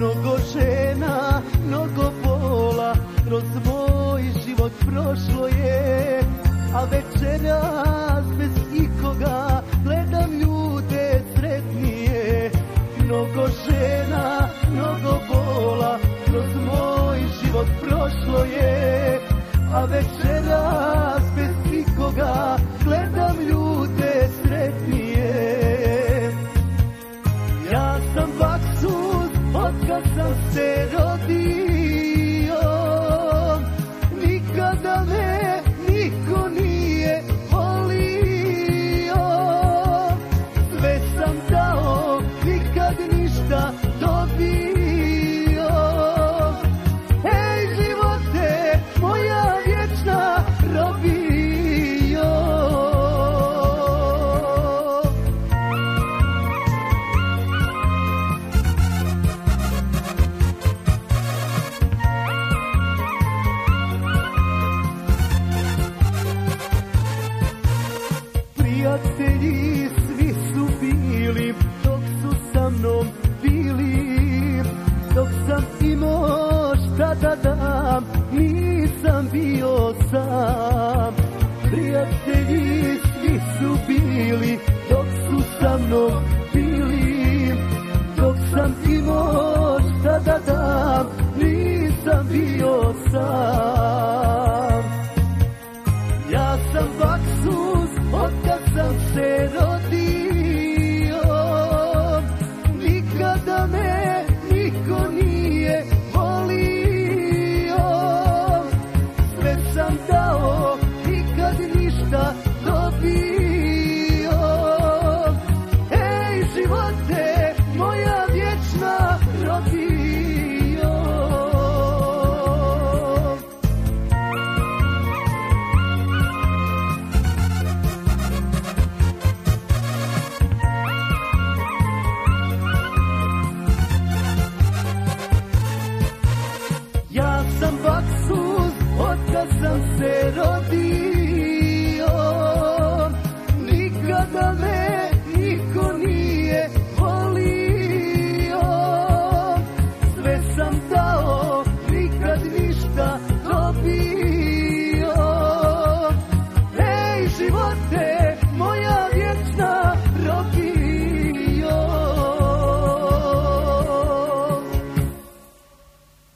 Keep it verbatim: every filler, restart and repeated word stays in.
Mnogo žena, mnogo bola, kroz moj život prošlo je, a večeras bez ikoga gledam ljude sretnije. Mnogo žena, mnogo bola, kroz moj život prošlo je, a večeras bez ikoga gledam ljude sretnije. Ja sam baksuz otkad sam se rodio, nikada me niko nije volio. Sve sam dao, nikad ništa dobio. Ej živote, moja vječna robio. Prijatelji svi su bili dok su sa mnom bili, dok sam imao šta da dam, nisam bio sam. Prijatelji svi su bili dok su sa mnom bili, dok sam imao šta da dam, nisam bio sam. Ja sam baksuz otkad sam se rodio, nikada me niko nije volio. Sve sam dao, nikad ništa dobio. Ej živote, moja vječna robio. Ja sam baksuz otkad sam se rodio.